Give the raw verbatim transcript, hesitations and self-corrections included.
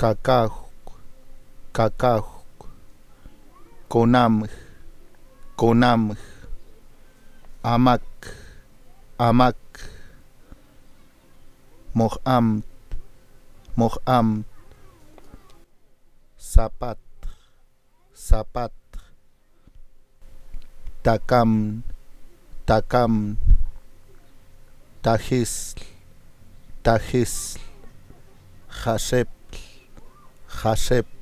Cacaj, cacaj, conam, conam, amac, amac, moham, moham, zapat, zapat, takam, takam, tajisl, tajisl, jasep, jasep,